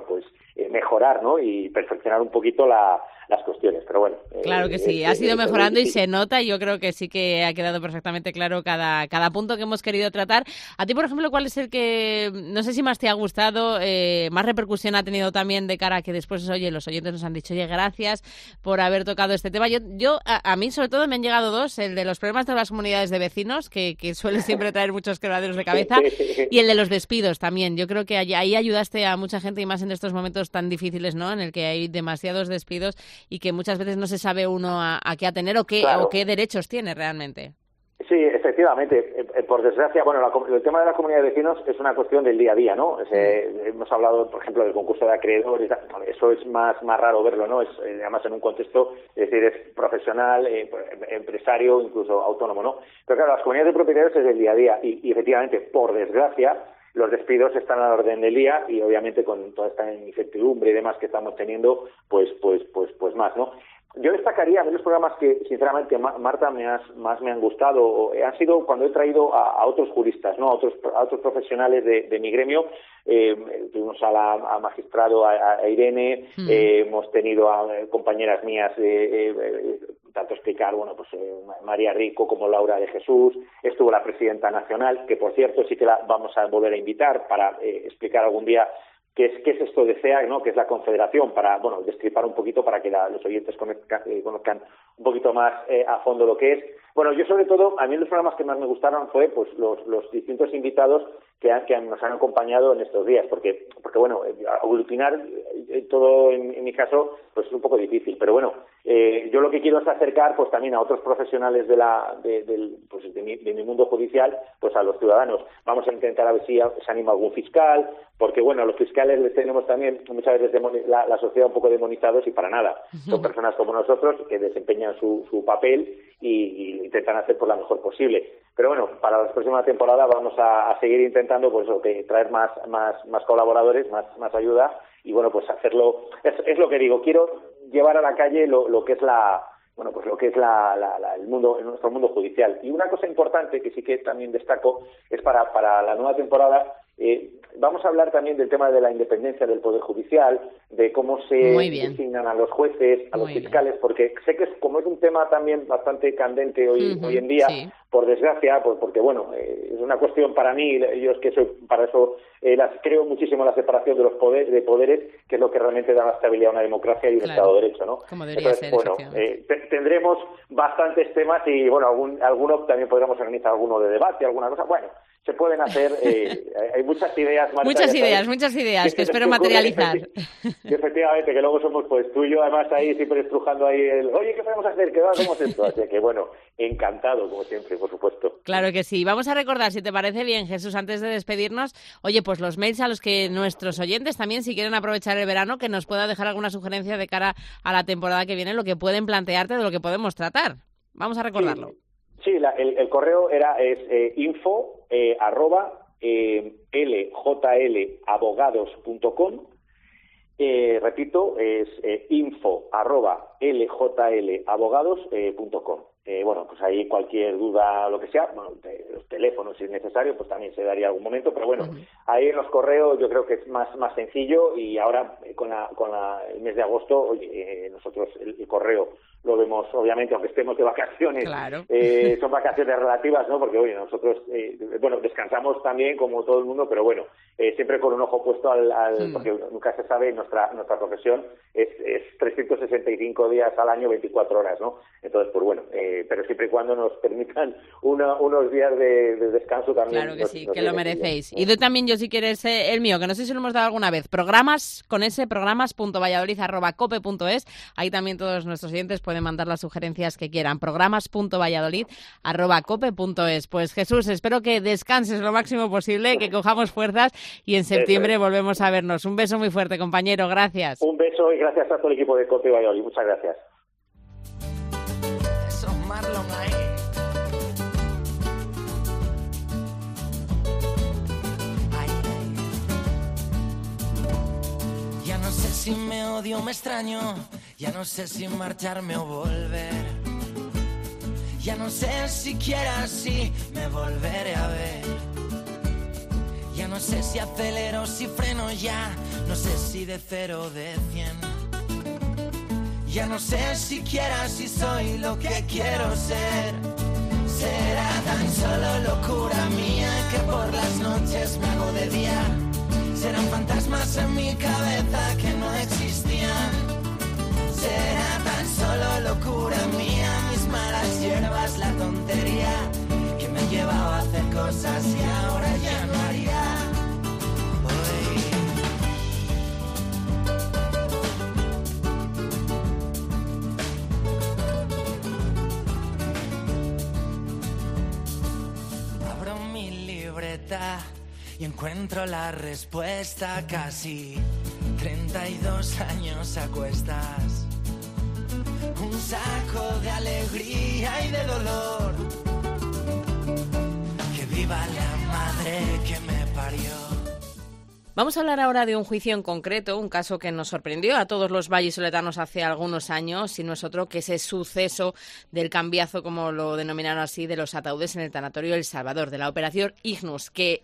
Speaker 11: mejorar, ¿no?, y perfeccionar un poquito las cuestiones, pero bueno.
Speaker 3: Claro que sí, has ido mejorando y se nota, y yo creo que sí que ha quedado perfectamente claro cada punto que hemos querido tratar. A ti, por ejemplo, ¿cuál es el que, no sé si más te ha gustado, más repercusión ha tenido también de cara a que después, oye, los oyentes nos han dicho, oye, gracias por haber tocado este tema? A mí, sobre todo, me han llegado dos, el de los problemas de las comunidades de vecinos, que suele siempre traer muchos quebraderos de cabeza, y el de los despidos también. Yo creo que ahí ayudaste a mucha gente, y más en estos momentos tan difíciles, ¿no?, en el que hay demasiados despidos y que muchas veces no se sabe uno a qué atener o qué derechos tiene realmente.
Speaker 11: Sí, efectivamente. Por desgracia, el tema de la comunidad de vecinos es una cuestión del día a día, ¿no? Hemos hablado, por ejemplo, del concurso de acreedores. Eso es más raro verlo, ¿no? Es además en un contexto, es decir, es profesional, empresario, incluso autónomo, ¿no? Pero claro, las comunidades de propietarios es del día a día y efectivamente, por desgracia, los despidos están a la orden del día, y obviamente con toda esta incertidumbre y demás que estamos teniendo, pues más, ¿no? Yo destacaría los programas que, sinceramente, Marta, más me han gustado, han sido cuando he traído a otros juristas, ¿no?, a otros profesionales de mi gremio. Tuvimos a magistrado, a Irene, hemos tenido a compañeras mías, tanto explicar, María Rico como Laura de Jesús. Estuvo la presidenta nacional, que por cierto sí que la vamos a volver a invitar para explicar algún día qué es esto de CEA, ¿no?, que es la confederación, para destripar un poquito, para que los oyentes conozcan un poquito más a fondo lo que es. Bueno, yo sobre todo, a mí los programas que más me gustaron fue pues los distintos invitados que nos han acompañado en estos días, porque aglutinar todo en mi caso pues es un poco difícil, pero bueno, Yo lo que quiero es acercar pues también a otros profesionales de mi mundo judicial pues a los ciudadanos. Vamos a intentar a ver si se anima algún fiscal, porque bueno, a los fiscales les tenemos también muchas veces la sociedad un poco demonizados y para nada. Son personas como nosotros que desempeñan su papel y intentan hacer por la mejor posible. Pero bueno, para la próxima temporada vamos a seguir intentando pues traer más colaboradores, más ayuda y bueno, pues hacerlo. Es lo que digo, quiero llevar a la calle lo que es el mundo, nuestro mundo judicial. Y una cosa importante que sí que también destaco es para la nueva temporada. Vamos a hablar también del tema de la independencia del Poder Judicial, de cómo se designan a los jueces, a los fiscales, porque sé que como es un tema también bastante candente hoy en día, por desgracia, porque bueno, es una cuestión para mí, yo es que soy para eso, creo muchísimo en la separación de los poderes, que es lo que realmente da la estabilidad a una democracia y un Estado de Derecho, ¿no?
Speaker 3: Como debería ser,
Speaker 11: bueno, tendremos bastantes temas y bueno, alguno también podremos organizar alguno de debate, alguna cosa, bueno. Se pueden hacer, hay muchas ideas.
Speaker 3: Muchas ideas que espero materializar.
Speaker 11: Efectivamente, que luego somos pues tú y yo además ahí siempre estrujando ahí oye, ¿qué podemos hacer? ¿Qué hacemos esto? Así que bueno, encantado como siempre, por supuesto.
Speaker 3: Claro que sí. Vamos a recordar, si te parece bien, Jesús, antes de despedirnos, oye, pues los mails a los que nuestros oyentes también, si quieren aprovechar el verano, que nos pueda dejar alguna sugerencia de cara a la temporada que viene, lo que pueden plantearte de lo que podemos tratar. Vamos a recordarlo.
Speaker 11: Sí, el correo es info @ljlabogados.com. Repito, es info @ljlabogados.com. Bueno, pues ahí cualquier duda, lo que sea, bueno, los teléfonos si es necesario, pues también se daría algún momento, pero bueno, ahí en los correos yo creo que es más sencillo y ahora con el mes de agosto, oye, nosotros el correo lo vemos, obviamente, aunque estemos de vacaciones,
Speaker 3: claro.
Speaker 11: Son vacaciones relativas, ¿no? Porque, oye, nosotros, descansamos también como todo el mundo, pero bueno, siempre con un ojo puesto porque nunca se sabe, nuestra profesión es 365 días al año, 24 horas, ¿no? Entonces, pues bueno, pero siempre y cuando nos permitan unos días de descanso también.
Speaker 3: Claro que sí, que lo merecéis. Y también yo, si quieres, el mío, que no sé si lo hemos dado alguna vez, programas.valladolid@cope.es, ahí también todos nuestros oyentes pueden mandar las sugerencias que quieran, programas.valladolid@cope.es. Pues Jesús, espero que descanses lo máximo posible, que cojamos fuerzas y en septiembre volvemos a vernos. Un beso muy fuerte, compañero, gracias.
Speaker 11: Un beso y gracias a todo el equipo de Cope Valladolid, muchas gracias.
Speaker 9: Eso es Marlon ahí. Ya no sé si me odio o me extraño, ya no sé si marcharme o volver. Ya no sé siquiera si me volveré a ver. Ya no sé si acelero, si freno ya, no sé si de 0 o de 100. Ya no sé siquiera si soy lo que quiero ser. Será tan solo locura mía que por las noches me hago de día. Serán fantasmas en mi cabeza que no existían. Será tan solo locura mía, mis malas hierbas, la tontería que me ha llevado a hacer cosas que ahora ya no haría. Abro mi libreta y encuentro la respuesta. Casi 32 años a cuestas. Un saco de alegría y de dolor. Que viva la madre que me parió.
Speaker 3: Vamos a hablar ahora de un juicio en concreto, un caso que nos sorprendió a todos los vallisoletanos hace algunos años, y no es otro que ese suceso del cambiazo, como lo denominaron así, de los ataúdes en el tanatorio El Salvador, de la operación Ignis, que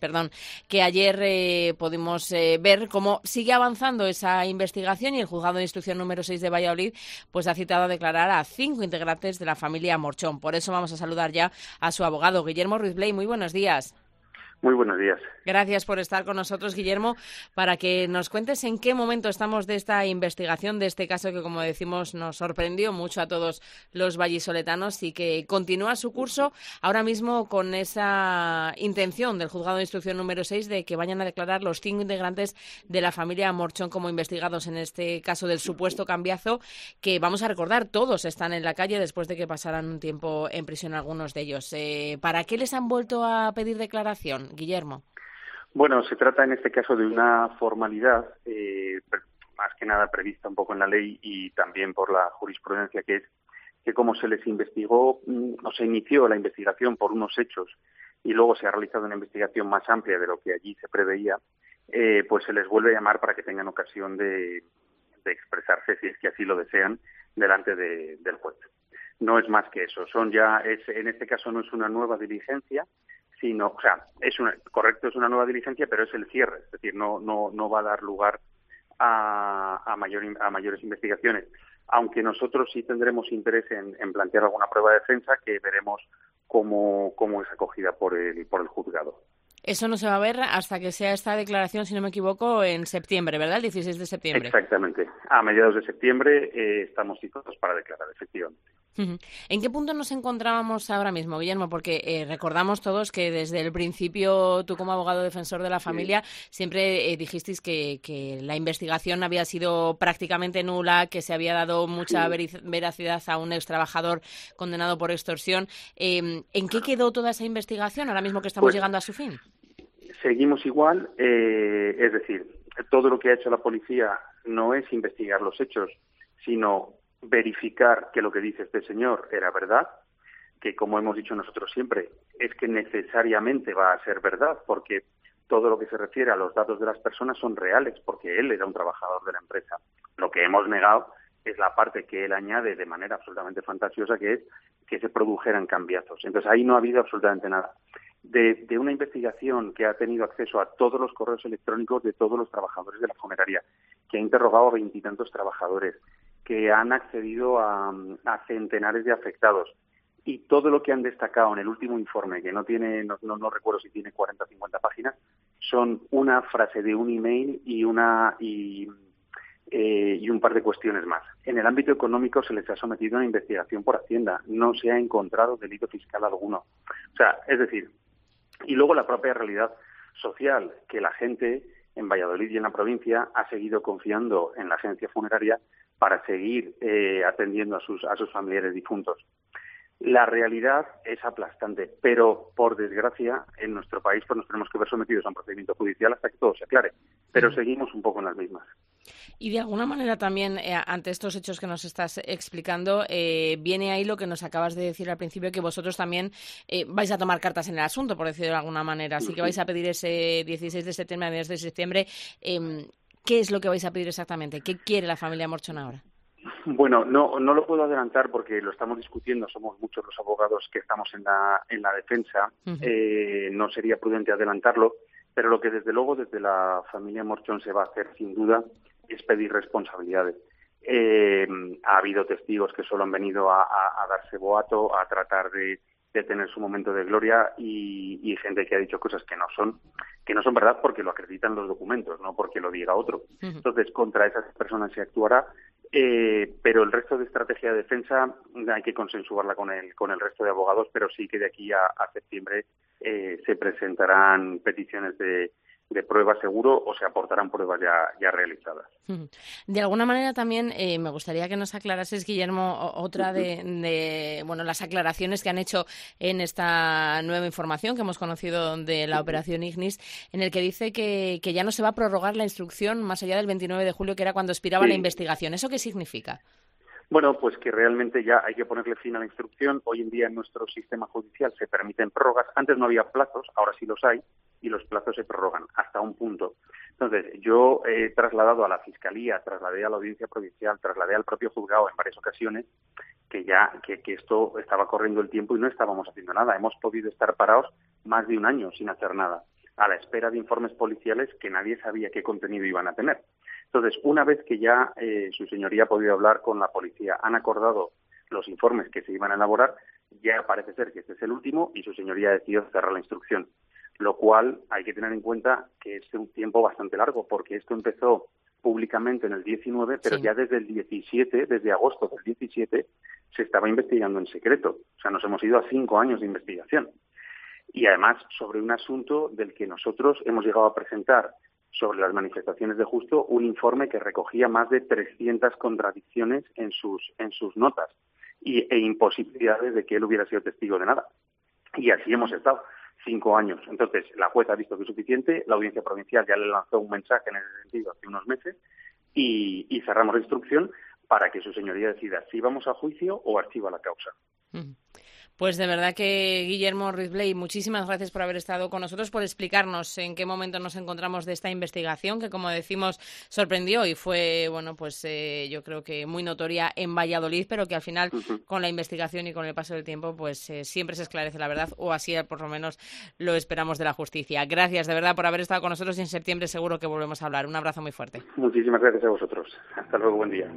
Speaker 3: ayer pudimos ver cómo sigue avanzando esa investigación, y el juzgado de instrucción número 6 de Valladolid pues ha citado a declarar a 5 integrantes de la familia Morchón. Por eso vamos a saludar ya a su abogado, Guillermo Ruiz Bley. Muy buenos días.
Speaker 6: Muy buenos días.
Speaker 3: Gracias por estar con nosotros, Guillermo, para que nos cuentes en qué momento estamos de esta investigación, de este caso que, como decimos, nos sorprendió mucho a todos los vallisoletanos y que continúa su curso ahora mismo con esa intención del Juzgado de Instrucción número 6 de que vayan a declarar los 5 integrantes de la familia Morchón como investigados en este caso del supuesto cambiazo, que vamos a recordar, todos están en la calle después de que pasaran un tiempo en prisión algunos de ellos. ¿Para qué les han vuelto a pedir declaración, Guillermo?
Speaker 6: Bueno, se trata en este caso de una formalidad, más que nada prevista un poco en la ley y también por la jurisprudencia, que es que como se les investigó o se inició la investigación por unos hechos y luego se ha realizado una investigación más amplia de lo que allí se preveía, pues se les vuelve a llamar para que tengan ocasión de expresarse, si es que así lo desean, delante del juez. No es más que eso. En este caso no es una nueva diligencia, sino, o sea, es una nueva diligencia, pero es el cierre, es decir, no va a dar lugar a mayores investigaciones, aunque nosotros sí tendremos interés en plantear alguna prueba de defensa que veremos cómo es acogida por el juzgado.
Speaker 3: Eso no se va a ver hasta que sea esta declaración, si no me equivoco, en septiembre, ¿verdad? El 16 de septiembre.
Speaker 6: Exactamente. A mediados de septiembre estamos citados para declarar, efectivamente.
Speaker 3: ¿En qué punto nos encontrábamos ahora mismo, Guillermo? Porque recordamos todos que desde el principio tú, como abogado defensor de la familia, siempre dijisteis que la investigación había sido prácticamente nula, que se había dado mucha veracidad a un ex trabajador condenado por extorsión. ¿En qué quedó toda esa investigación ahora mismo que estamos llegando a su fin?
Speaker 6: Seguimos igual, es decir, todo lo que ha hecho la policía no es investigar los hechos, sino verificar que lo que dice este señor era verdad, que como hemos dicho nosotros siempre, es que necesariamente va a ser verdad, porque todo lo que se refiere a los datos de las personas son reales, porque él era un trabajador de la empresa. Lo que hemos negado es la parte que él añade de manera absolutamente fantasiosa, que es que se produjeran cambiazos. Entonces ahí no ha habido absolutamente nada. De una investigación que ha tenido acceso a todos los correos electrónicos de todos los trabajadores de la funeraria, que ha interrogado a 20 y tantos trabajadores, que han accedido a centenares de afectados, y todo lo que han destacado en el último informe, que no recuerdo si tiene 40 o 50 páginas, son una frase de un email y un par de cuestiones más. En el ámbito económico se les ha sometido a una investigación por Hacienda, no se ha encontrado delito fiscal alguno. O sea, es decir, y luego la propia realidad social, que la gente en Valladolid y en la provincia ha seguido confiando en la agencia funeraria para seguir atendiendo a sus familiares difuntos. La realidad es aplastante, pero por desgracia en nuestro país pues nos tenemos que ver sometidos a un procedimiento judicial hasta que todo se aclare, pero seguimos un poco en las mismas.
Speaker 3: Y de alguna manera también, ante estos hechos que nos estás explicando, viene ahí lo que nos acabas de decir al principio, que vosotros también vais a tomar cartas en el asunto, por decirlo de alguna manera. Así que vais a pedir ese 16 de septiembre a mediados de septiembre. ¿Qué es lo que vais a pedir exactamente? ¿Qué quiere la familia Morchón ahora?
Speaker 6: Bueno, no lo puedo adelantar porque lo estamos discutiendo, somos muchos los abogados que estamos en la defensa, no sería prudente adelantarlo, pero lo que desde luego desde la familia Morchón se va a hacer sin duda es pedir responsabilidades. Ha habido testigos que solo han venido a darse boato, a tratar de tener su momento de gloria y gente que ha dicho cosas que no son verdad porque lo acreditan los documentos, no porque lo diga otro. Entonces, contra esas personas se actuará, pero el resto de estrategia de defensa hay que consensuarla con el resto de abogados, pero sí que de aquí a septiembre se presentarán peticiones de pruebas seguro o se aportarán pruebas ya realizadas.
Speaker 3: De alguna manera también me gustaría que nos aclarases, Guillermo, otra de las aclaraciones que han hecho en esta nueva información que hemos conocido de la operación Ignis, en el que dice que ya no se va a prorrogar la instrucción más allá del 29 de julio, que era cuando expiraba la investigación. ¿Eso qué significa?
Speaker 6: Bueno, pues que realmente ya hay que ponerle fin a la instrucción. Hoy en día en nuestro sistema judicial se permiten prórrogas. Antes no había plazos, ahora sí los hay, y los plazos se prorrogan hasta un punto. Entonces, yo he trasladado a la Fiscalía, trasladé a la Audiencia Provincial, trasladé al propio juzgado en varias ocasiones que esto estaba corriendo el tiempo y no estábamos haciendo nada. Hemos podido estar parados más de un año sin hacer nada, a la espera de informes policiales que nadie sabía qué contenido iban a tener. Entonces, una vez que ya su señoría ha podido hablar con la policía, han acordado los informes que se iban a elaborar, ya parece ser que este es el último y su señoría ha decidido cerrar la instrucción. lo cual hay que tener en cuenta que es un tiempo bastante largo, porque esto empezó públicamente en el 19, pero ya desde el 17, desde agosto del 17, se estaba investigando en secreto. O sea, nos hemos ido a 5 años de investigación. Y además sobre un asunto del que nosotros hemos llegado a presentar sobre las manifestaciones de Justo un informe que recogía más de 300 contradicciones en sus notas e imposibilidades de que él hubiera sido testigo de nada. Y así hemos estado 5 años. Entonces, la jueza ha visto que es suficiente, la Audiencia Provincial ya le lanzó un mensaje en ese sentido hace unos meses y cerramos la instrucción para que su señoría decida si vamos a juicio o archiva la causa.
Speaker 3: Pues de verdad que, Guillermo Ruiz-Blay, muchísimas gracias por haber estado con nosotros, por explicarnos en qué momento nos encontramos de esta investigación, que como decimos sorprendió y fue, bueno, pues yo creo que muy notoria en Valladolid, pero que al final con la investigación y con el paso del tiempo pues siempre se esclarece la verdad, o así por lo menos lo esperamos de la justicia. Gracias de verdad por haber estado con nosotros y en septiembre seguro que volvemos a hablar. Un abrazo muy fuerte.
Speaker 6: Muchísimas gracias a vosotros. Hasta luego, buen día.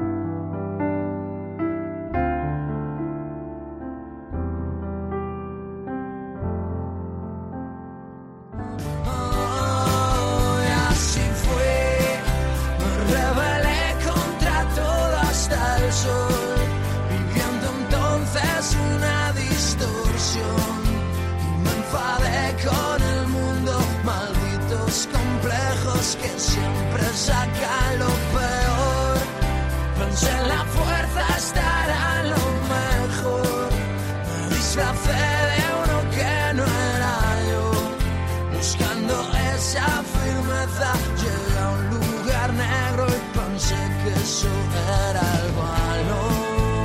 Speaker 9: Viviendo entonces una distorsión y me enfadé con el mundo, malditos complejos que siempre sacan lo peor. Pensé en la fuerza estará lo mejor, me disfracé de uno que no era yo, buscando esa firmeza llegué a un lugar negro y pensé que eso era el valor.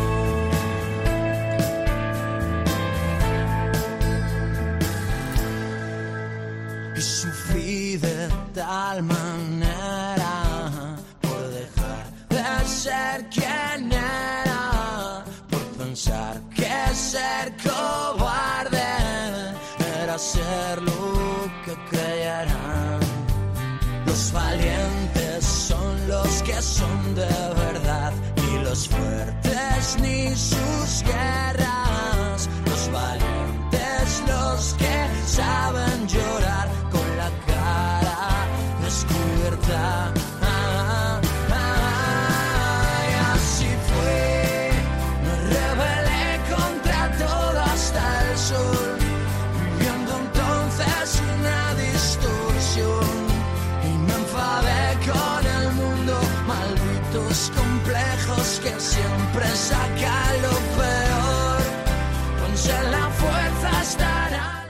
Speaker 9: Y sufrí de tal manera por dejar de ser quien era, por pensar que ser cobarde era ser lo que creyeran. Los valientes son los que son de verdad y los fuertes ni sus guerras. Los valientes los que saben llorar con la cara descubierta. Y así fue, me rebelé contra todo hasta el sol, viviendo entonces una distorsión. Con el mundo, malditos complejos que siempre sacan lo peor. Ponse la fuerza estará.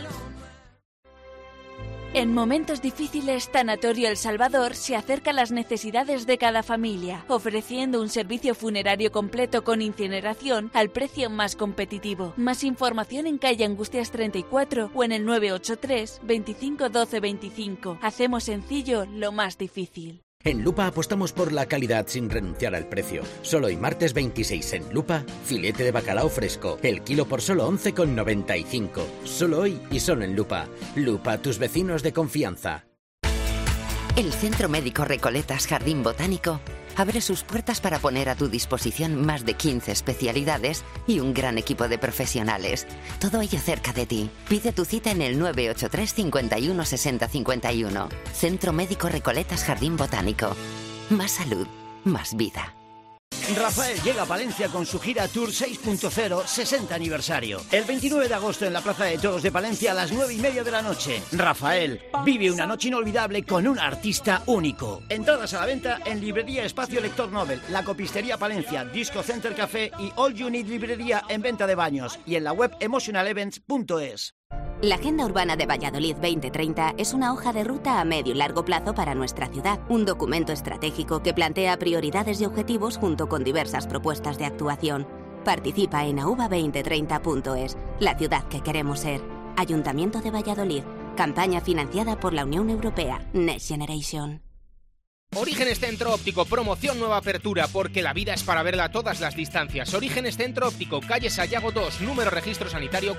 Speaker 12: En momentos difíciles, Tanatorio El Salvador se acerca a las necesidades de cada familia, ofreciendo un servicio funerario completo con incineración al precio más competitivo. Más información en calle Angustias 34 o en el 983 25 12 25. Hacemos sencillo lo más difícil.
Speaker 13: En Lupa apostamos por la calidad sin renunciar al precio. Solo hoy martes 26 en Lupa, filete de bacalao fresco, el kilo por solo 11,95. Solo hoy y solo en Lupa. Lupa, tus vecinos de confianza.
Speaker 14: El Centro Médico Recoletas Jardín Botánico abre sus puertas para poner a tu disposición más de 15 especialidades y un gran equipo de profesionales. Todo ello cerca de ti. Pide tu cita en el 983 51 60 51. Centro Médico Recoletas Jardín Botánico. Más salud, más vida.
Speaker 15: Rafael llega a Palencia con su gira Tour 6.0 60 aniversario. El 29 de agosto en la Plaza de Toros de Palencia a las 9:30 de la noche. Rafael vive una noche inolvidable con un artista único. Entradas a la venta en Librería Espacio Lector Nobel, La Copistería Palencia, Disco Center Café y All You Need Librería en venta de baños y en la web emotionalevents.es.
Speaker 16: La Agenda Urbana de Valladolid 2030 es una hoja de ruta a medio y largo plazo para nuestra ciudad, un documento estratégico que plantea prioridades y objetivos junto con diversas propuestas de actuación. Participa en auva2030.es, la ciudad que queremos ser. Ayuntamiento de Valladolid, campaña financiada por la Unión Europea, Next Generation.
Speaker 17: Orígenes Centro Óptico, promoción nueva apertura, porque la vida es para verla a todas las distancias. Orígenes Centro Óptico, calle Sayago 2, número registro sanitario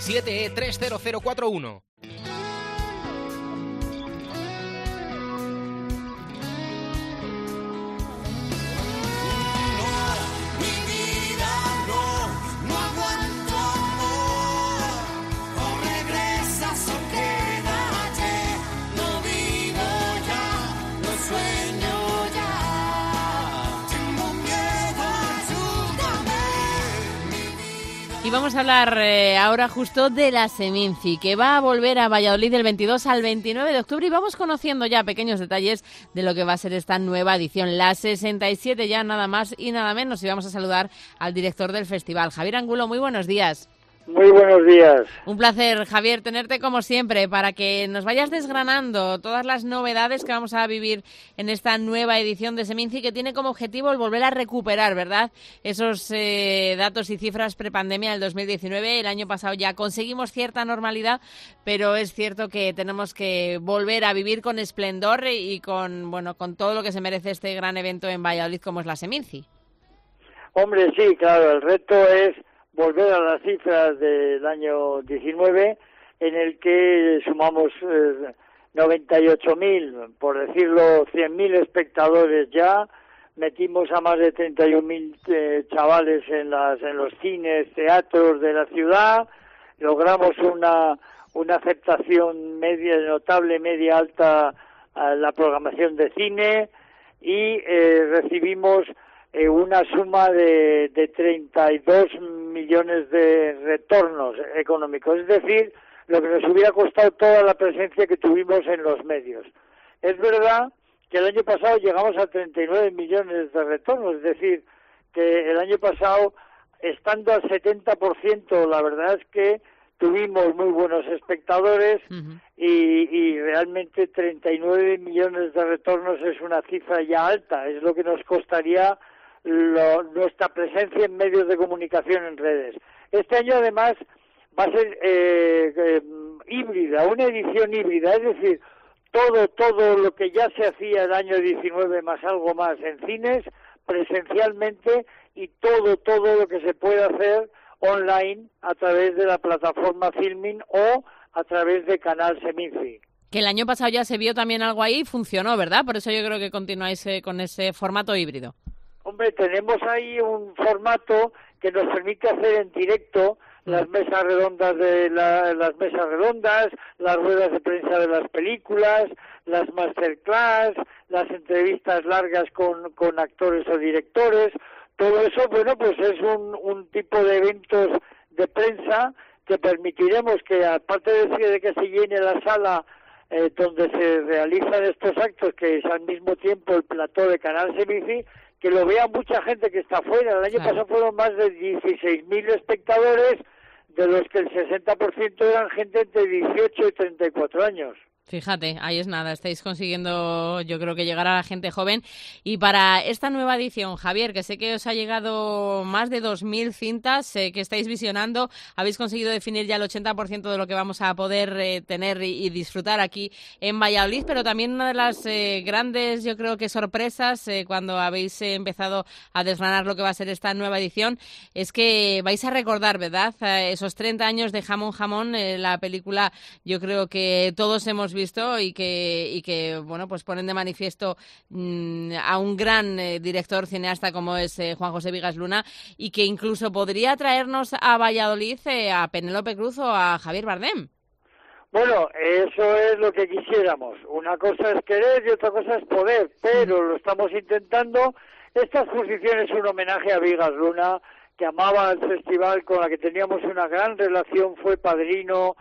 Speaker 17: 47E30041.
Speaker 9: No aguanto amor, o regresas o quedas.
Speaker 3: vamos a hablar ahora justo de la Seminci, que va a volver a Valladolid del 22 al 29 de octubre y vamos conociendo ya pequeños detalles de lo que va a ser esta nueva edición, la 67 ya nada más y nada menos. Y vamos a saludar al director del festival, Javier Angulo. Muy buenos días.
Speaker 18: Muy buenos días.
Speaker 3: Un placer, Javier, tenerte como siempre para que nos vayas desgranando todas las novedades que vamos a vivir en esta nueva edición de Seminci, que tiene como objetivo el volver a recuperar, ¿verdad?, esos datos y cifras prepandemia del 2019. El año pasado ya conseguimos cierta normalidad, pero es cierto que tenemos que volver a vivir con esplendor y con todo lo que se merece este gran evento en Valladolid como es la Seminci.
Speaker 18: Hombre, sí, claro, el reto es volver a las cifras del año 19, en el que sumamos 98.000, por decirlo, 100.000 espectadores ya, metimos a más de 31.000 chavales en los cines, teatros de la ciudad, logramos una aceptación media, notable, media alta a la programación de cine y recibimos una suma de 32 millones de retornos económicos, es decir, lo que nos hubiera costado toda la presencia que tuvimos en los medios. Es verdad que el año pasado llegamos a 39 millones de retornos, es decir, que el año pasado, estando al 70%, la verdad es que tuvimos muy buenos espectadores y realmente 39 millones de retornos es una cifra ya alta, es lo que nos costaría nuestra presencia en medios de comunicación, en redes. Este año además va a ser híbrida, una edición híbrida, es decir, todo lo que ya se hacía el año 19 más algo más en cines, presencialmente, y todo lo que se puede hacer online a través de la plataforma Filmin o a través de Canal Seminci.
Speaker 3: Que el año pasado ya se vio también algo ahí y funcionó, ¿verdad? Por eso yo creo que continuáis con ese formato híbrido.
Speaker 18: Hombre, tenemos ahí un formato que nos permite hacer en directo las mesas redondas las ruedas de prensa de las películas, las masterclass, las entrevistas largas con actores o directores. Todo eso, bueno, pues es un tipo de eventos de prensa que permitiremos que, aparte de que se llene la sala donde se realizan estos actos, que es al mismo tiempo el plató de Canal Seminci, que lo vea mucha gente que está fuera. El año pasado fueron más de 16.000 espectadores, de los que el 60% eran gente entre 18 y 34 años.
Speaker 3: Fíjate, ahí es nada, estáis consiguiendo, yo creo que llegar a la gente joven. Y para esta nueva edición, Javier, que sé que os ha llegado más de 2.000 cintas que estáis visionando, habéis conseguido definir ya el 80% de lo que vamos a poder tener y disfrutar aquí en Valladolid, pero también una de las grandes, yo creo que sorpresas cuando habéis empezado a desgranar lo que va a ser esta nueva edición, es que vais a recordar, ¿verdad?, esos 30 años de Jamón Jamón, la película, yo creo que todos hemos visto y que bueno, pues ponen de manifiesto a un gran director cineasta como es Juan José Vigas Luna, y que incluso podría traernos a Valladolid a Penélope Cruz o a Javier Bardem.
Speaker 18: Bueno, eso es lo que quisiéramos. Una cosa es querer y otra cosa es poder, pero lo estamos intentando. Esta exposición es un homenaje a Vigas Luna, que amaba el festival, con la que teníamos una gran relación, fue padrino,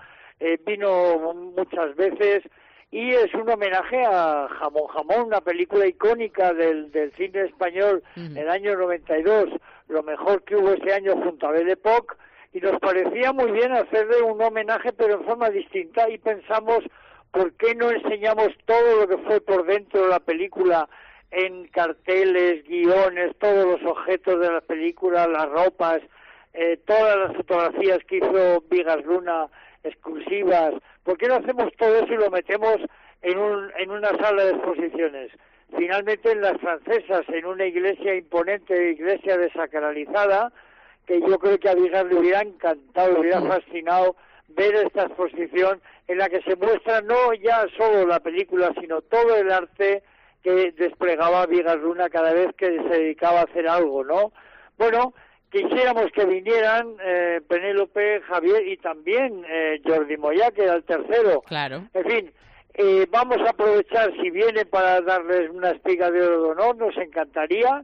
Speaker 18: vino muchas veces, y es un homenaje a Jamón Jamón, una película icónica del cine español en el año 92, lo mejor que hubo ese año junto a Belle Époque, y nos parecía muy bien hacerle un homenaje pero en forma distinta, y pensamos, ¿por qué no enseñamos todo lo que fue por dentro de la película en carteles, guiones, todos los objetos de la película, las ropas, todas las fotografías que hizo Vigas Luna exclusivas? ¿Por qué no hacemos todo eso y lo metemos en una sala de exposiciones? Finalmente, en las Francesas, en una iglesia imponente, iglesia desacralizada, que yo creo que a Vigas le hubiera encantado, le hubiera fascinado ver esta exposición en la que se muestra no ya solo la película, sino todo el arte que desplegaba Vigas Luna cada vez que se dedicaba a hacer algo, ¿no? Bueno, quisiéramos que vinieran Penélope, Javier y también Jordi Moya, que era el tercero.
Speaker 3: Claro.
Speaker 18: En fin, vamos a aprovechar, si vienen, para darles una espiga de oro de honor, nos encantaría.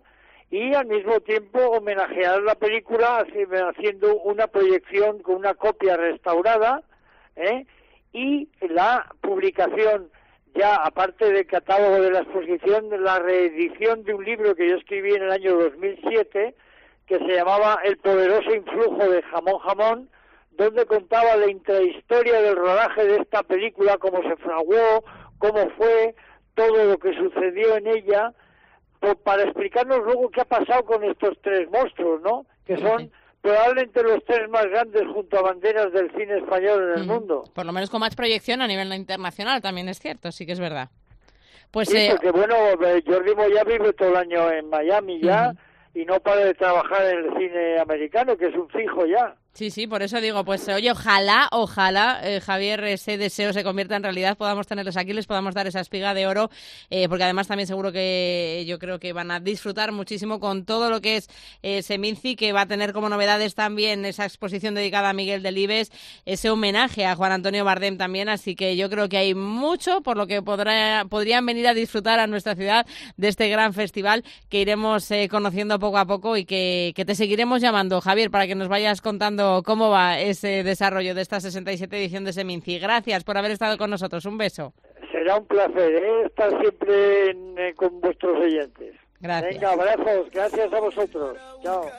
Speaker 18: y al mismo tiempo homenajear la película haciendo una proyección con una copia restaurada, y la publicación, ya aparte del catálogo de la exposición, la reedición de un libro que yo escribí en el año 2007, que se llamaba El poderoso influjo de Jamón Jamón, donde contaba la intrahistoria del rodaje de esta película, cómo se fraguó, cómo fue, todo lo que sucedió en ella, para explicarnos luego qué ha pasado con estos tres monstruos, ¿no? Que son probablemente los tres más grandes junto a banderas del cine español en el mundo.
Speaker 3: Por lo menos con más proyección a nivel internacional, también es cierto, sí que es verdad. Pues
Speaker 18: sí, porque bueno, Jordi Moya vive todo el año en Miami ya, y no para de trabajar en el cine americano, que es un fijo ya.
Speaker 3: Sí, sí, por eso digo, pues oye, ojalá, Javier, ese deseo se convierta en realidad, podamos tenerlos aquí, les podamos dar esa espiga de oro, porque además también seguro que yo creo que van a disfrutar muchísimo con todo lo que es Seminci, que va a tener como novedades también esa exposición dedicada a Miguel Delibes, ese homenaje a Juan Antonio Bardem también, así que yo creo que hay mucho por lo que podrían venir a disfrutar a nuestra ciudad de este gran festival que iremos conociendo poco a poco y que te seguiremos llamando, Javier, para que nos vayas contando cómo va ese desarrollo de esta 67 edición de Seminci. Gracias por haber estado con nosotros. Un beso.
Speaker 18: Será un placer estar siempre con vuestros oyentes.
Speaker 3: Gracias.
Speaker 18: Venga, abrazos. Gracias a vosotros. Chao.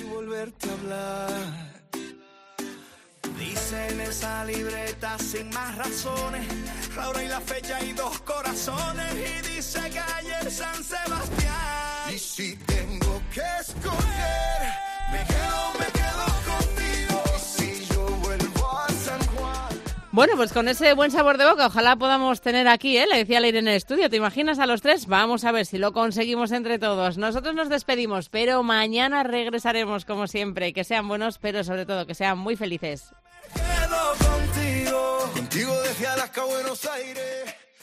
Speaker 9: Dice en esa libreta sin más razones, la hora y la fecha y dos corazones, y dice calle San Sebastián. Y si tengo que escoger, me quedo contigo. Y si yo vuelvo a San Juan.
Speaker 3: Bueno, pues con ese buen sabor de boca, ojalá podamos tener aquí, le decía Leire en el estudio, ¿te imaginas a los tres? Vamos a ver si lo conseguimos entre todos. Nosotros nos despedimos, pero mañana regresaremos como siempre. Que sean buenos, pero sobre todo que sean muy felices.
Speaker 9: Quedo contigo desde Alaska a Buenos Aires.